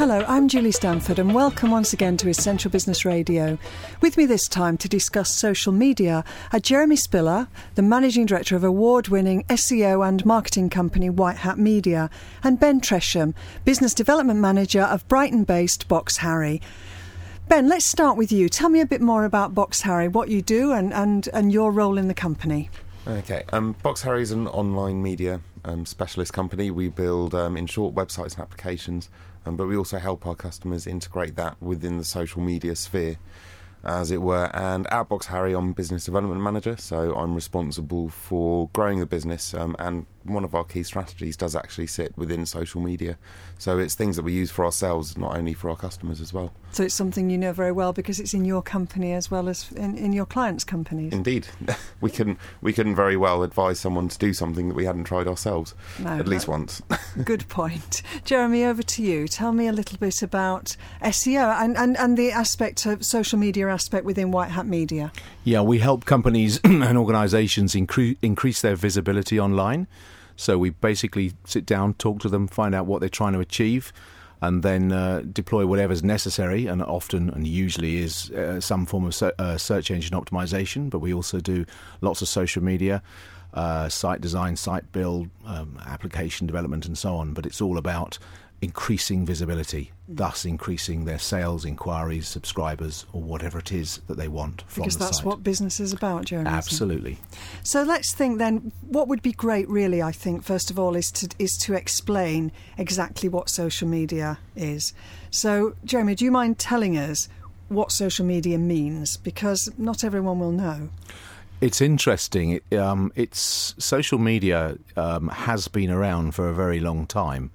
Hello, I'm Julie Stanford and welcome once again to Essential Business Radio. With me this time to discuss social media are Jeremy Spiller, the Managing Director of award-winning SEO and marketing company White Hat Media, and Ben Tresham, Business Development Manager of Brighton-based Box Harry. Ben, let's start with you. Tell me a bit more about Box Harry, what you do and your role in the company. Okay, Box Harry is an online media specialist company. We build, in short, websites and applications, but we also help our customers integrate that within the social media sphere, as it were. And at Box Harry, I'm Business Development Manager, so I'm responsible for growing the business, and one of our key strategies does actually sit within social media. So it's things that we use for ourselves, not only for our customers as well. So it's something you know very well because it's in your company as well as in your clients' companies. Indeed. We couldn't very well advise someone to do something that we hadn't tried ourselves, at least once. Good point. Jeremy, over to you. Tell me a little bit about SEO and the aspect of social media aspect within White Hat Media. Yeah, we help companies and organisations increase their visibility online. So we basically sit down, talk to them, find out what they're trying to achieve, and then deploy whatever's necessary, and often and usually is some form of search engine optimization. But we also do lots of social media, site design, site build, application development and so on. But it's all about increasing visibility, thus increasing their sales, inquiries, subscribers, or whatever it is that they want from the site. Because that's what business is about, Jeremy. Absolutely. So let's think then, what would be great really, I think, first of all, is to explain exactly what social media is. So, Jeremy, do you mind telling us what social media means? Because not everyone will know. It's interesting. It's social media has been around for a very long time.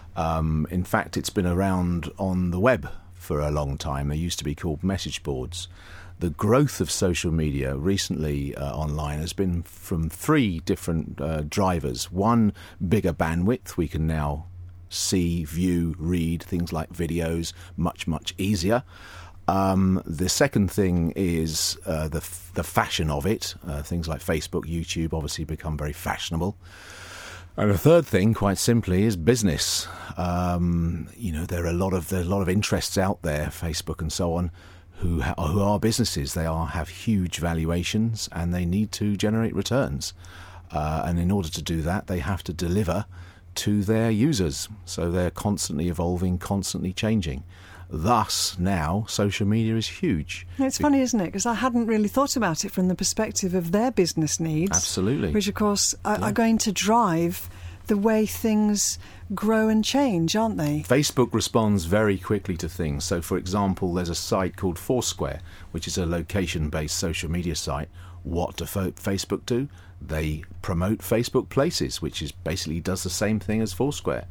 In fact, it's been around on the web for a long time. They used to be called message boards. The growth of social media recently online has been from three different drivers. One, bigger bandwidth. We can now see, view, read things like videos much, much easier. The second thing is the fashion of it. Things like Facebook, YouTube obviously become very fashionable. And the third thing, quite simply, is business. There are a lot of interests out there, Facebook and so on, who are businesses. They have huge valuations and they need to generate returns. And in order to do that, they have to deliver to their users. So they're constantly evolving, constantly changing. Thus, now, social media is huge. It's funny, isn't it? Because I hadn't really thought about it from the perspective of their business needs. Absolutely. Which, of course, are going to drive the way things grow and change, aren't they? Facebook responds very quickly to things. So, for example, there's a site called Foursquare, which is a location-based social media site. What do Facebook do? They promote Facebook Places, which basically does the same thing as Foursquare.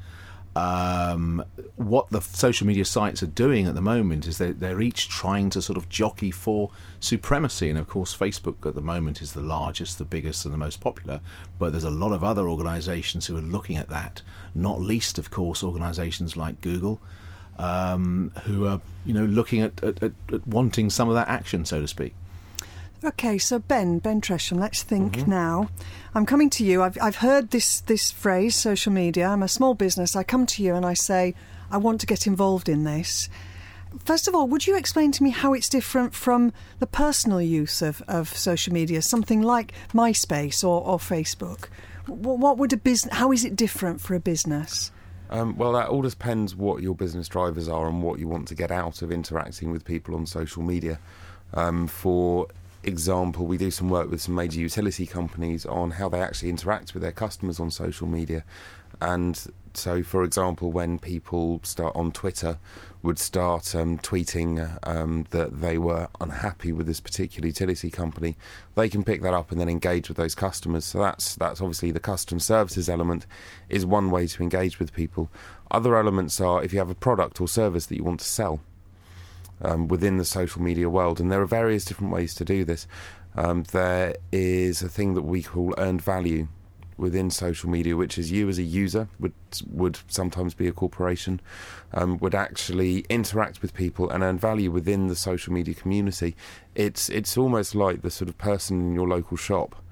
What the social media sites are doing at the moment is they're each trying to sort of jockey for supremacy. And of course, Facebook at the moment is the largest, the biggest and the most popular. But there's a lot of other organisations who are looking at that, not least, of course, organisations like Google, who are looking at wanting some of that action, so to speak. OK, so Ben Tresham, let's think now. I'm coming to you. I've heard this phrase, social media. I'm a small business. I come to you and I say, I want to get involved in this. First of all, would you explain to me how it's different from the personal use of social media, something like MySpace or Facebook? What would how is it different for a business? Well, that all depends what your business drivers are and what you want to get out of interacting with people on social media. For example, we do some work with some major utility companies on how they actually interact with their customers on social media. And so, for example, when people start on Twitter would start tweeting that they were unhappy with this particular utility company, they can pick that up and then engage with those customers. So that's obviously the customer services element is one way to engage with people. Other elements are if you have a product or service that you want to sell within the social media world, and there are various different ways to do this. There is a thing that we call earned value within social media, which is you as a user, would sometimes be a corporation, would actually interact with people and earn value within the social media community. It's almost like the sort of person in your local shop.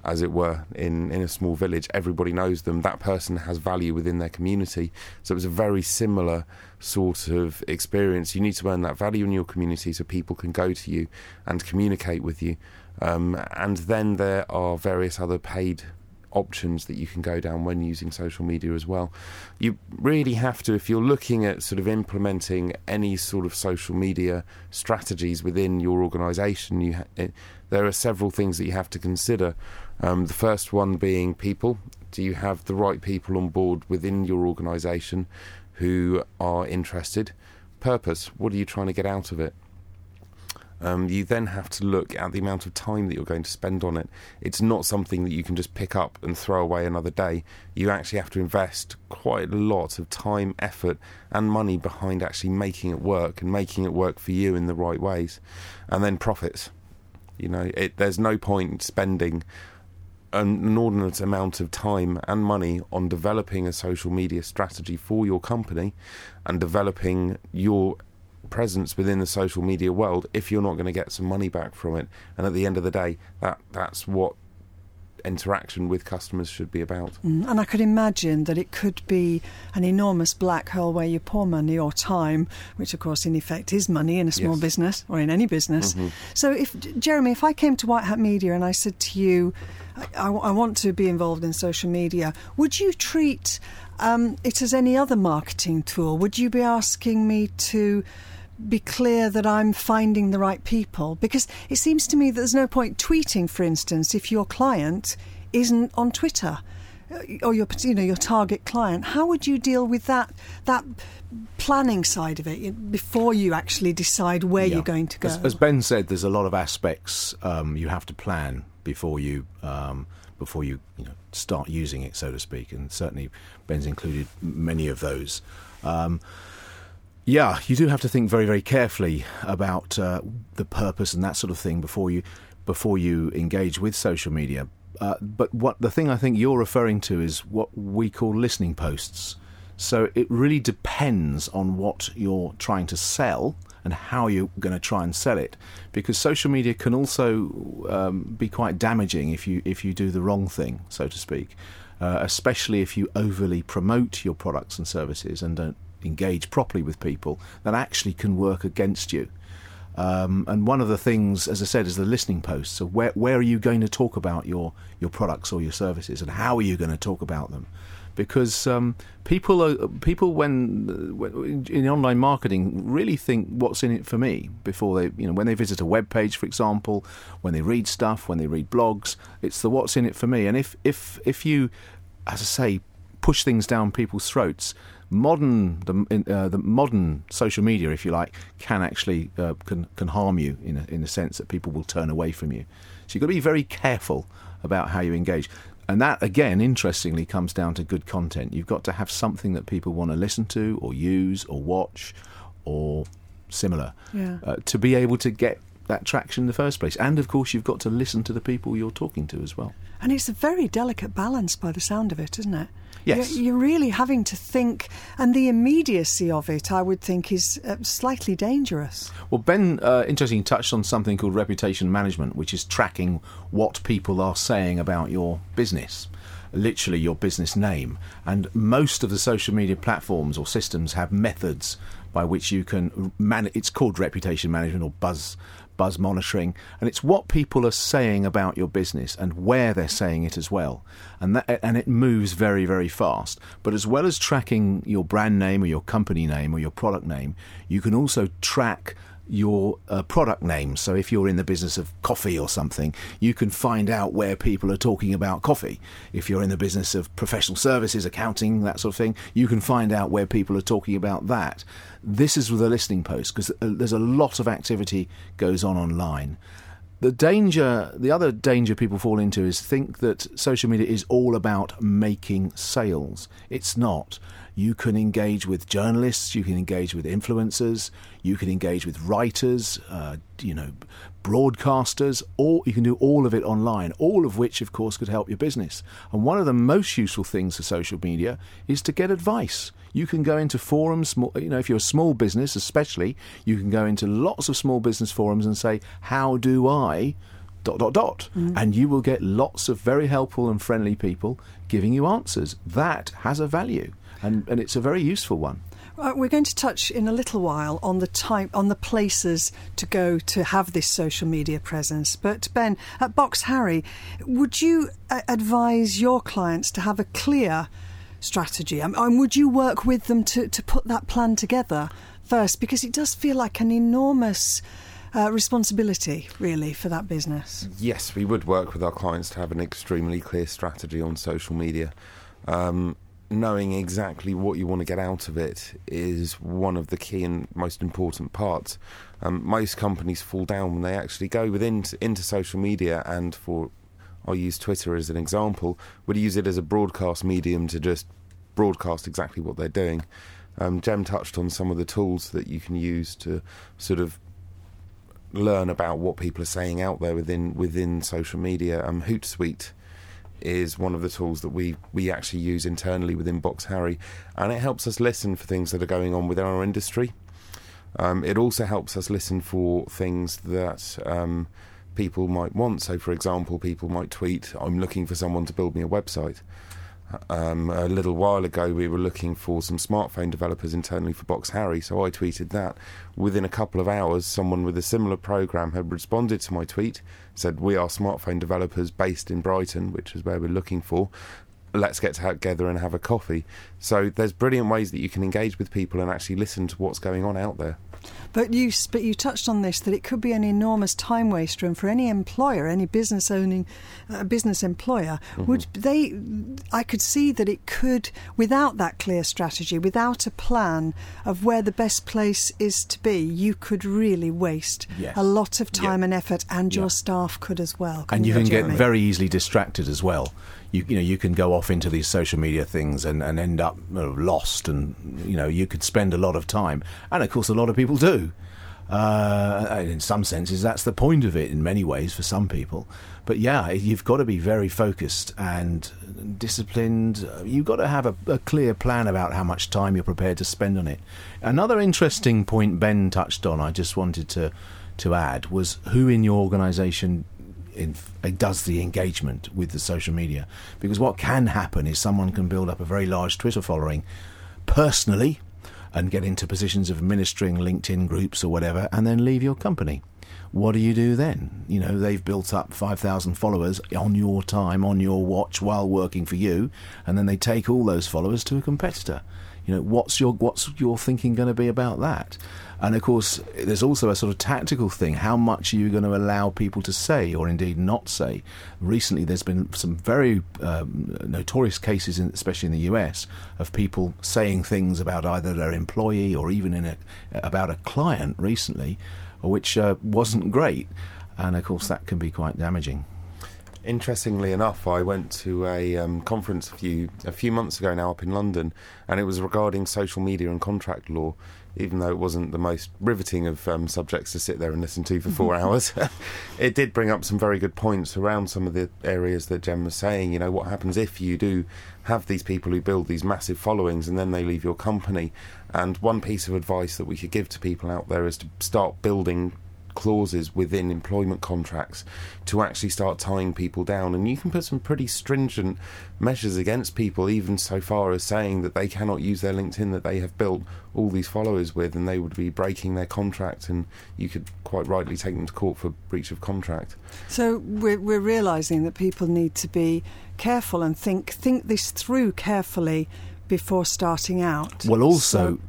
as it were, in a small village. Everybody knows them. That person has value within their community. So it was a very similar sort of experience. You need to earn that value in your community so people can go to you and communicate with you. And then there are various other paid options that you can go down when using social media as well. You really have to, if you're looking at sort of implementing any sort of social media strategies within your organisation, there are several things that you have to consider. The first one being people. Do you have the right people on board within your organisation who are interested? Purpose. What are you trying to get out of it? You then have to look at the amount of time that you're going to spend on it. It's not something that you can just pick up and throw away another day. You actually have to invest quite a lot of time, effort and money behind actually making it work and making it work for you in the right ways. And then profits. There's no point spending an inordinate amount of time and money on developing a social media strategy for your company and developing your presence within the social media world if you're not going to get some money back from it. And at the end of the day, that's what interaction with customers should be about. And I could imagine that it could be an enormous black hole where you pour money or time, which of course in effect is money in a small business or in any business. So Jeremy, if I came to White Hat Media and I said to you, I want to be involved in social media, would you treat it as any other marketing tool? Would you be asking me to be clear that I'm finding the right people? Because it seems to me that there's no point tweeting, for instance, if your client isn't on Twitter or your target client. How would you deal with that planning side of it before you actually decide where you're going to go? As Ben said, there's a lot of aspects you have to plan before you start using it, so to speak, and certainly Ben's included many of those. You do have to think very, very carefully about the purpose and that sort of thing before you engage with social media. But the thing I think you're referring to is what we call listening posts. So it really depends on what you're trying to sell and how you're going to try and sell it, because social media can also be quite damaging if you do the wrong thing, so to speak, especially if you overly promote your products and services and don't engage properly with people. That actually can work against you. And one of the things, as I said, is the listening posts. So where are you going to talk about your products or your services, and how are you going to talk about them? Because people when in online marketing really think, what's in it for me, before they, when they visit a web page, for example, when they read stuff, when they read blogs, it's the what's in it for me. And if you, as I say, push things down people's throats, the modern social media, if you like, can actually can harm you in a sense that people will turn away from you. So you've got to be very careful about how you engage. And that, again, interestingly, comes down to good content. You've got to have something that people want to listen to or use or watch or similar to be able to get that traction in the first place. And, of course, you've got to listen to the people you're talking to as well. And it's a very delicate balance by the sound of it, isn't it? Yes. You're really having to think, and the immediacy of it, I would think, is slightly dangerous. Well, Ben, interestingly, touched on something called reputation management, which is tracking what people are saying about your business, literally your business name. And most of the social media platforms or systems have methods by which you can it's called reputation management or buzz monitoring, and it's what people are saying about your business and where they're saying it as well, and it moves very, very fast. But as well as tracking your brand name or your company name or your product name, you can also track your product name. So if you're in the business of coffee or something, you can find out where people are talking about coffee. If you're in the business of professional services, accounting, that sort of thing, you can find out where people are talking about that. This is with a listening post, because there's a lot of activity goes on online. The other danger people fall into is think that social media is all about making sales. It's not. You can engage with journalists, you can engage with influencers, you can engage with writers, broadcasters, or you can do all of it online, all of which, of course, could help your business. And one of the most useful things for social media is to get advice. You can go into forums, if you're a small business especially, you can go into lots of small business forums and say, how do I and you will get lots of very helpful and friendly people giving you answers. That has a value, and it's a very useful one. We're going to touch in a little while on the places to go to have this social media presence. But Ben, at Box Harry, would you advise your clients to have a clear strategy? And would you work with them to put that plan together first? Because it does feel like an enormous responsibility, really, for that business. Yes, we would work with our clients to have an extremely clear strategy on social media. Knowing exactly what you want to get out of it is one of the key and most important parts. Most companies fall down when they actually go into social media, and I'll use Twitter as an example, would use it as a broadcast medium to just broadcast exactly what they're doing. Jem touched on some of the tools that you can use to sort of learn about what people are saying out there within social media. Hootsuite is one of the tools that we actually use internally within Box Harry, and it helps us listen for things that are going on within our industry. It also helps us listen for things that people might want. So, for example, people might tweet, "I'm looking for someone to build me a website." A little while ago, we were looking for some smartphone developers internally for Box Harry, so I tweeted that. Within a couple of hours, someone with a similar program had responded to my tweet, said, "We are smartphone developers based in Brighton," which is where we're looking for. "Let's get together and have a coffee." So there's brilliant ways that you can engage with people and actually listen to what's going on out there. But you touched on this, that it could be an enormous time waster, and for any employer, any business employer, I could see that it could, without that clear strategy, without a plan of where the best place is to be, you could really waste a lot of time and effort, and your staff could as well. And you can get very easily distracted as well. You can go off into these social media things and end up lost, and you could spend a lot of time, and of course a lot of people do. In some senses, that's the point of it in many ways for some people. But you've got to be very focused and disciplined. You've got to have a clear plan about how much time you're prepared to spend on it. Another interesting point Ben touched on, I just wanted to add, was who in your organisation does the engagement with the social media. Because what can happen is someone can build up a very large Twitter following personally and get into positions of administering LinkedIn groups or whatever, and then leave your company. What do you do then? They've built up 5,000 followers on your time, on your watch, while working for you, and then they take all those followers to a competitor. What's your thinking going to be about that? And of course, there's also a sort of tactical thing. How much are you going to allow people to say, or indeed not say? Recently, there's been some very notorious cases, especially in the US, of people saying things about either their employee or even about a client recently, which wasn't great. And of course, that can be quite damaging. Interestingly enough, I went to a conference a few months ago now up in London, and it was regarding social media and contract law. Even though it wasn't the most riveting of subjects to sit there and listen to for 4 hours, it did bring up some very good points around some of the areas that Jem was saying. What happens if you do have these people who build these massive followings and then they leave your company? And one piece of advice that we could give to people out there is to start building clauses within employment contracts to actually start tying people down. And you can put some pretty stringent measures against people, even so far as saying that they cannot use their LinkedIn that they have built all these followers with, and they would be breaking their contract, and you could quite rightly take them to court for breach of contract. So we're realising that people need to be careful and think this through carefully before starting out. Well, also,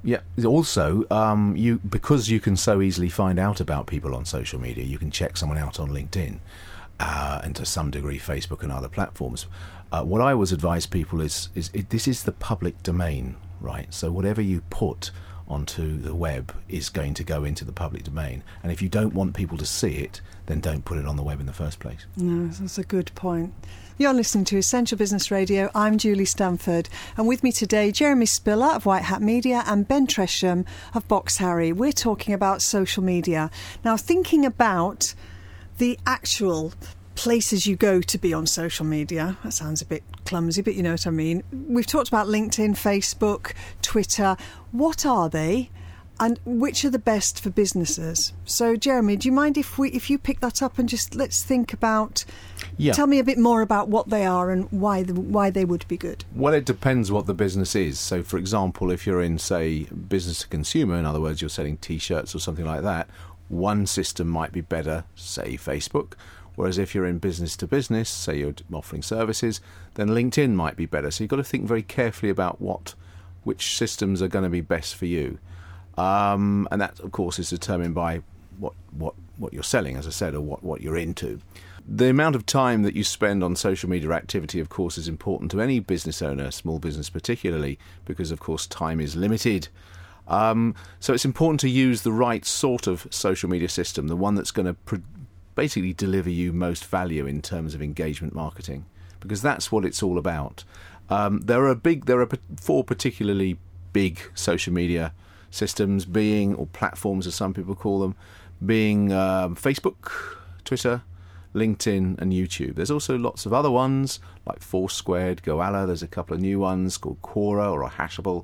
because you can so easily find out about people on social media, you can check someone out on LinkedIn, and to some degree Facebook and other platforms. What I always advise people is this is the public domain, right? So whatever you put onto the web is going to go into the public domain, and if you don't want people to see it, then don't put it on the web in the first place. No, that's a good point. You're listening to Essential Business Radio. I'm Julie Stanford, and with me today, Jeremy Spiller of White Hat Media and Ben Tresham of Box Harry. We're talking about social media. Now, thinking about the actual places you go to be on social media, that sounds a bit clumsy, but you know what I mean. We've talked about LinkedIn, Facebook, Twitter. What are they? and which are the best for businesses. So, Jeremy, do you mind if you pick that up and just let's think about... Yeah. Tell me a bit more about what they are and why they would be good. Well, it depends what the business is. So, for example, if you're in, say, business to consumer, in other words, you're selling T-shirts or something like that, one system might be better, say, Facebook. Whereas if you're in business to business, say you're offering services, then LinkedIn might be better. So you've got to think very carefully about which systems are going to be best for you. And that, of course, is determined by what you're selling, as I said, or what you're into. The amount of time that you spend on social media activity, of course, is important to any business owner, small business particularly, because, of course, time is limited. So it's important to use the right sort of social media system, the one that's going to basically deliver you most value in terms of engagement marketing, because that's what it's all about. There are 4 particularly big social media systems, or platforms as some people call them, being Facebook, Twitter, LinkedIn and YouTube. There's also lots of other ones like Foursquared, Goala. There's a couple of new ones called Quora or Hashable,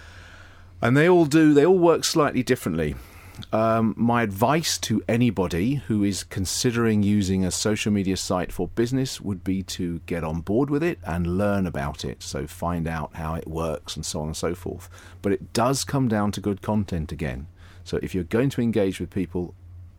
and they all work slightly differently. My advice to anybody who is considering using a social media site for business would be to get on board with it and learn about it. So find out how it works and so on and so forth. But it does come down to good content again. So if you're going to engage with people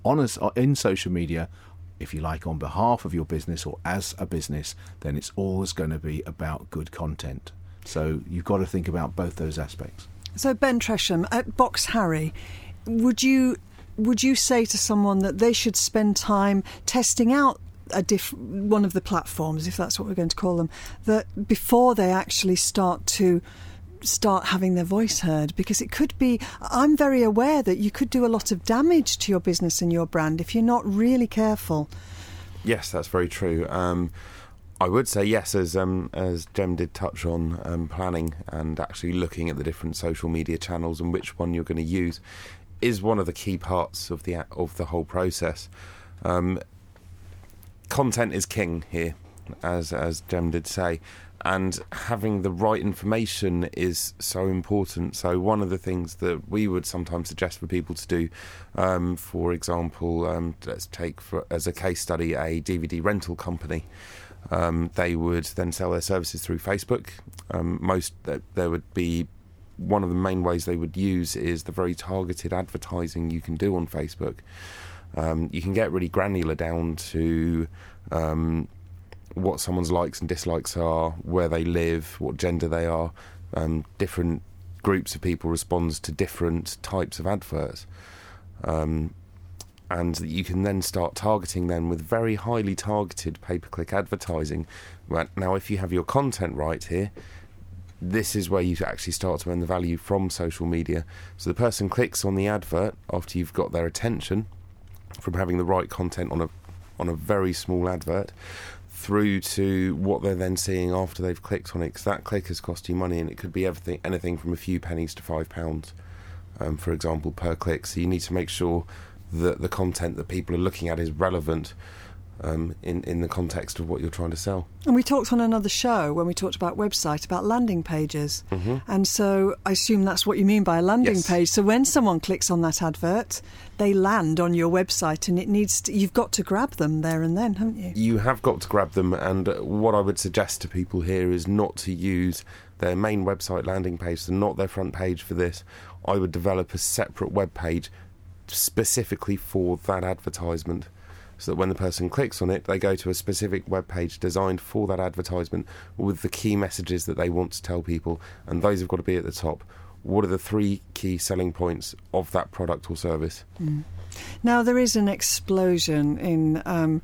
in social media, if you like, on behalf of your business or as a business, then it's always going to be about good content. So you've got to think about both those aspects. So Ben Tresham, at Box Harry, would you say to someone that they should spend time testing out one of the platforms, if that's what we're going to call them, that before they actually start having their voice heard? Because it could be, I'm very aware that you could do a lot of damage to your business and your brand if you're not really careful. Yes, that's very true. I would say yes, as Jem did touch on, planning and actually looking at the different social media channels and which one you're going to use is one of the key parts of the whole process. Content is king here, as Jem did say, and having the right information is so important. So one of the things that we would sometimes suggest for people to do, for example, let's take as a case study a DVD rental company. They would then sell their services through Facebook. There would be one of the main ways they would use is the very targeted advertising you can do on Facebook. You can get really granular down to what someone's likes and dislikes are, where they live, what gender they are. Different groups of people respond to different types of adverts. And you can then start targeting them with very highly targeted pay-per-click advertising. Now, if you have your content right here, this is where you actually start to earn the value from social media. So the person clicks on the advert after you've got their attention from having the right content on a very small advert, through to what they're then seeing after they've clicked on it, because that click has cost you money, and it could be anything from a few pennies to £5, for example, per click. So you need to make sure that the content that people are looking at is relevant in the context of what you're trying to sell. And we talked on another show when we talked about website, about landing pages. Mm-hmm. And so I assume that's what you mean by a landing page. So when someone clicks on that advert, they land on your website, and you've got to grab them there and then, haven't you? You have got to grab them, and what I would suggest to people here is not to use their main website landing page, so not their front page for this. I would develop a separate web page specifically for that advertisement, so that when the person clicks on it, they go to a specific web page designed for that advertisement with the key messages that they want to tell people, and those have got to be at the top. What are the 3 key selling points of that product or service? Now, there is an explosion in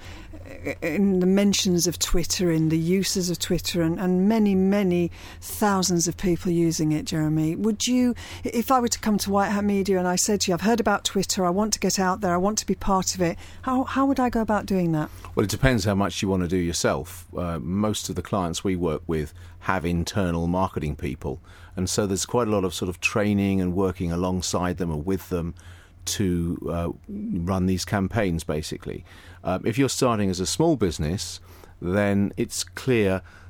the mentions of Twitter, in the uses of Twitter, and many, many thousands of people using it, Jeremy. Would you, if I were to come to White Hat Media and I said to you, I've heard about Twitter, I want to get out there, I want to be part of it, how would I go about doing that? Well, it depends how much you want to do yourself. Most of the clients we work with have internal marketing people, and so there's quite a lot of sort of training and working alongside them or with them to run these campaigns, basically. If you're starting as a small business, then it's clear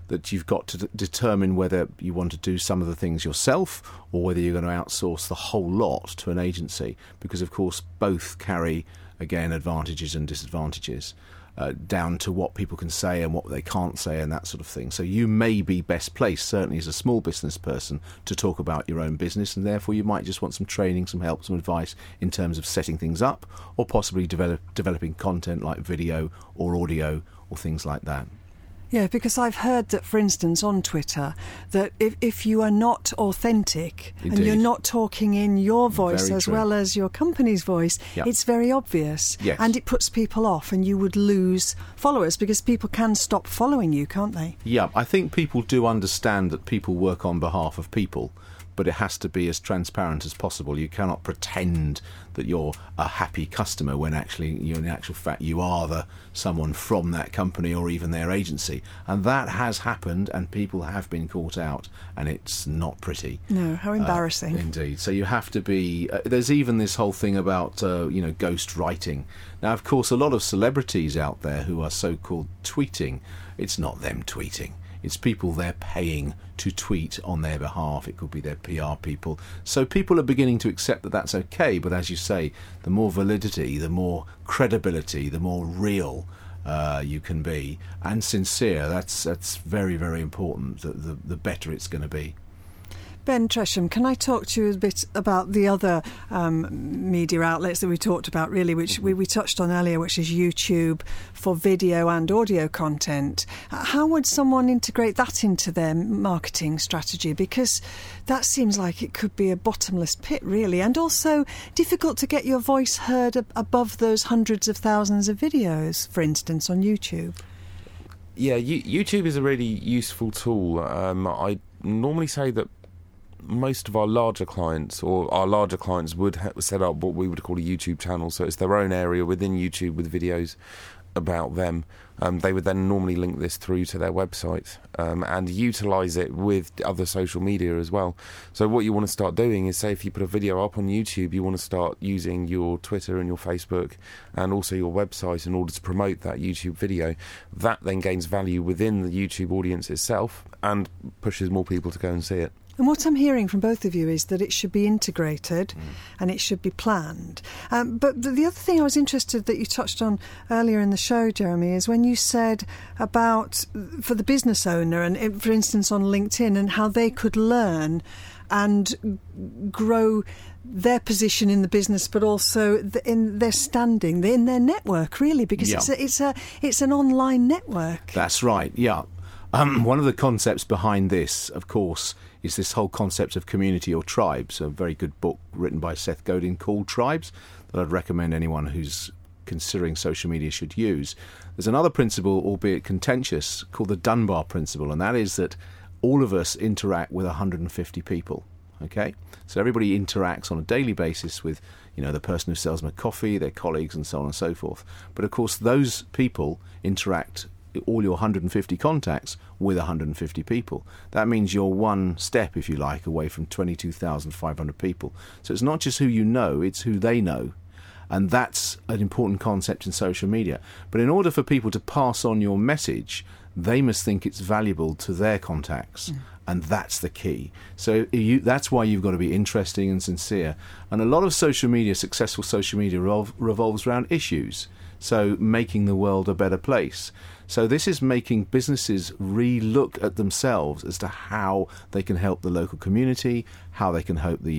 that you've got to determine whether you want to do some of the things yourself or whether you're going to outsource the whole lot to an agency, because of course both carry, again, advantages and disadvantages. Down to what people can say and what they can't say and that sort of thing. So you may be best placed, certainly as a small business person, to talk about your own business, and therefore you might just want some training, some help, some advice in terms of setting things up, or possibly developing content like video or audio or things like that. Yeah, because I've heard that, for instance, on Twitter, that if you are not authentic Indeed. and you're not talking in your voice Very as true. well as your company's voice, Yep. it's very obvious. Yes. And it puts people off, and you would lose followers because people can stop following you, can't they? Yeah, I think people do understand that people work on behalf of people, but it has to be as transparent as possible. You cannot pretend that you're a happy customer when actually, in actual fact, you are someone from that company or even their agency. And that has happened, and people have been caught out, and it's not pretty. No, how embarrassing. Indeed. So you have to be... there's even this whole thing about, ghost writing. Now, of course, a lot of celebrities out there who are so-called tweeting, it's not them tweeting. It's people they're paying to tweet on their behalf. It could be their PR people. So people are beginning to accept that that's okay. But as you say, the more validity, the more credibility, the more real you can be and sincere. That's very, very important. The better it's going to be. Ben Tresham, can I talk to you a bit about the other media outlets that we talked about, really, which we touched on earlier, which is YouTube for video and audio content. How would someone integrate that into their marketing strategy? Because that seems like it could be a bottomless pit, really, and also difficult to get your voice heard above those hundreds of thousands of videos, for instance, on YouTube. Yeah, YouTube is a really useful tool. I normally say that most of our larger clients would set up what we would call a YouTube channel, so it's their own area within YouTube with videos about them. They would then normally link this through to their website and utilise it with other social media as well. So what you want to start doing is, say if you put a video up on YouTube, you want to start using your Twitter and your Facebook and also your website in order to promote that YouTube video. That then gains value within the YouTube audience itself and pushes more people to go and see it. And what I'm hearing from both of you is that it should be integrated and it should be planned. But the other thing I was interested that you touched on earlier in the show, Jeremy, is when you said about for the business owner and, for instance, on LinkedIn, and how they could learn and grow their position in the business, but also in their standing, in their network, really, because it's an online network. That's right, yeah. One of the concepts behind this, of course, is this whole concept of community or tribes, a very good book written by Seth Godin called Tribes that I'd recommend anyone who's considering social media should use. There's another principle, albeit contentious, called the Dunbar principle, and that is that all of us interact with 150 people. Okay, so everybody interacts on a daily basis with, the person who sells them a coffee, their colleagues, and so on and so forth. But of course, those people interact, all your 150 contacts, with 150 people. That means you're one step, if you like, away from 22,500 people. So it's not just who you know, it's who they know. And that's an important concept in social media. But in order for people to pass on your message, they must think it's valuable to their contacts. And that's the key. So that's why you've got to be interesting and sincere. And a lot of successful social media revolves around issues. So making the world a better place. So this is making businesses re-look at themselves as to how they can help the local community, how they can help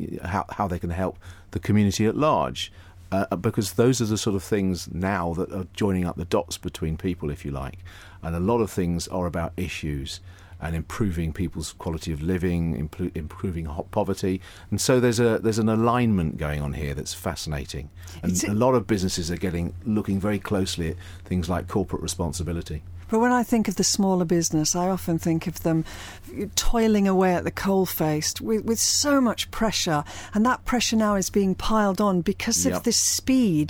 how they can help the community at large. Because those are the sort of things now that are joining up the dots between people, if you like. And a lot of things are about issues and improving people's quality of living, improving poverty. And so there's an alignment going on here that's fascinating. And a lot of businesses are looking very closely at things like corporate responsibility. But when I think of the smaller business, I often think of them toiling away at the coalface with so much pressure, and that pressure now is being piled on because of this speed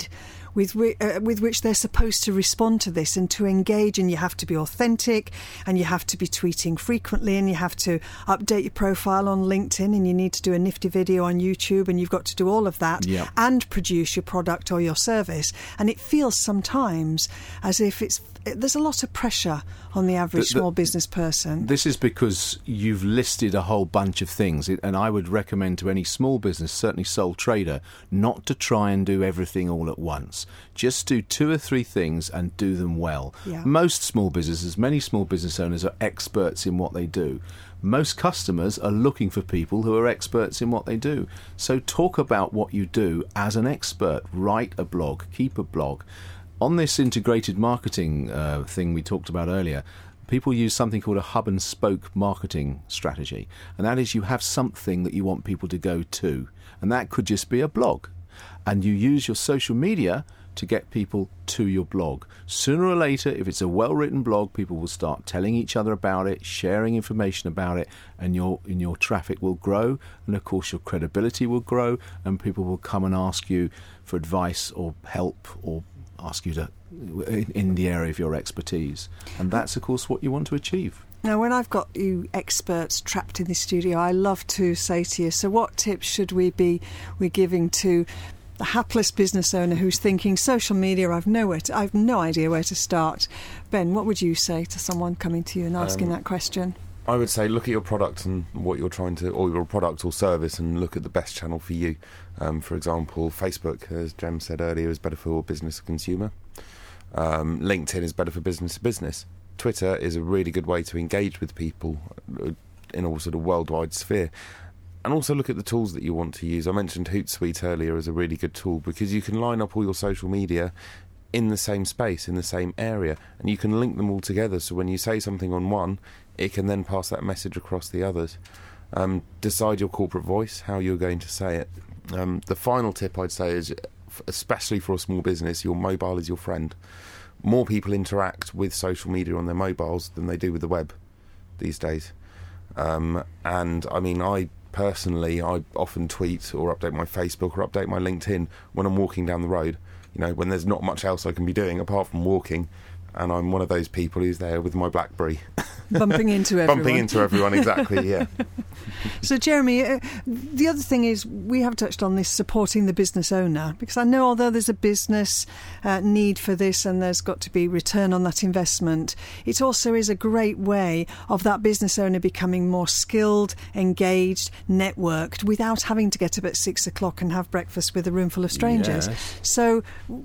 with which they're supposed to respond to this and to engage, and you have to be authentic, and you have to be tweeting frequently, and you have to update your profile on LinkedIn, and you need to do a nifty video on YouTube, and you've got to do all of that and produce your product or your service. And it feels sometimes as if there's a lot of pressure on the average small business person. This is because you've listed a whole bunch of things, and I would recommend to any small business, certainly sole trader, not to try and do everything all at once. Just do 2 or 3 things and do them well. Yeah. Most small businesses, many small business owners are experts in what they do. Most customers are looking for people who are experts in what they do. So talk about what you do as an expert. Write a blog, keep a blog. On this integrated marketing thing we talked about earlier, people use something called a hub and spoke marketing strategy. And that is, you have something that you want people to go to. And that could just be a blog. And you use your social media to get people to your blog. Sooner or later, if it's a well-written blog, people will start telling each other about it, sharing information about it, and your traffic will grow. And of course, your credibility will grow, and people will come and ask you for advice or help, or ask you to in the area of your expertise. And that's, of course, what you want to achieve. Now, when I've got you experts trapped in the studio, I love to say to you, so what tips should we're giving to the hapless business owner who's thinking, social media, I've no idea where to start? Ben, what would you say to someone coming to you and asking that question? I would say look at your product and what you're trying to, or your product or service, and look at the best channel for you. For example, Facebook, as Jem said earlier, is better for business to consumer. LinkedIn is better for business to business. Twitter is a really good way to engage with people in a sort of worldwide sphere. And also look at the tools that you want to use. I mentioned Hootsuite earlier as a really good tool, because you can line up all your social media in the same space, in the same area, and you can link them all together, so when you say something on one, it can then pass that message across the others. Decide your corporate voice, how you're going to say it. The final tip I'd say is, especially for a small business, your mobile is your friend. More people interact with social media on their mobiles than they do with the web these days. And I mean, I often tweet or update my Facebook or update my LinkedIn when I'm walking down the road, when there's not much else I can be doing apart from walking, and I'm one of those people who's there with my BlackBerry. Bumping into everyone. Bumping into everyone, exactly, yeah. So, Jeremy, the other thing is, we have touched on this, supporting the business owner, because I know although there's a business need for this and there's got to be return on that investment, it also is a great way of that business owner becoming more skilled, engaged, networked, without having to get up at 6 o'clock and have breakfast with a room full of strangers. Yes. So,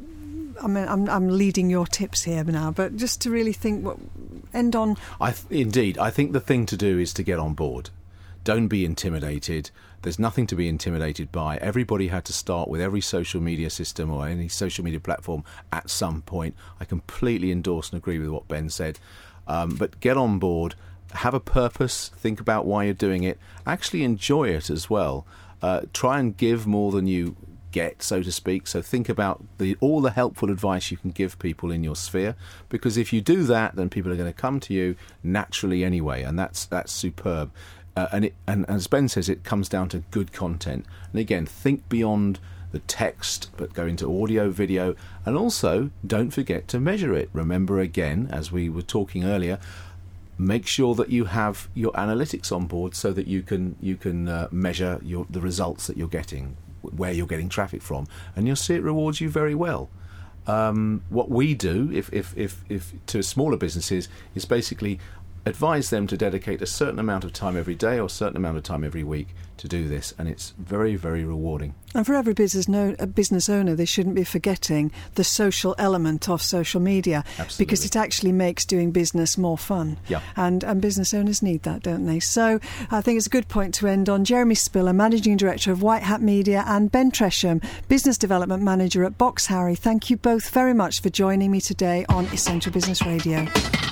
I mean, I'm leading your tips here now, but just to really think, end on... Indeed, I think the thing to do is to get on board. Don't be intimidated. There's nothing to be intimidated by. Everybody had to start with every social media system or any social media platform at some point. I completely endorse and agree with what Ben said. But get on board, have a purpose, think about why you're doing it, actually enjoy it as well. Try and give more than you get, so to speak. So think about all the helpful advice you can give people in your sphere, because if you do that, then people are going to come to you naturally anyway, and that's superb. And as Ben says, it comes down to good content. And again, think beyond the text, but go into audio, video, and also don't forget to measure it. Remember, again, as we were talking earlier, make sure that you have your analytics on board so that you can measure the results that you're getting, where you're getting traffic from, and you'll see it rewards you very well. What we do, if to smaller businesses, is basically advise them to dedicate a certain amount of time every day or a certain amount of time every week to do this, and it's very, very rewarding. And for every business owner, they shouldn't be forgetting the social element of social media. Absolutely. Because it actually makes doing business more fun. Yeah. And business owners need that, don't they? So I think it's a good point to end on. Jeremy Spiller, Managing Director of White Hat Media, and Ben Tresham, Business Development Manager at Box Harry. Thank you both very much for joining me today on Essential Business Radio.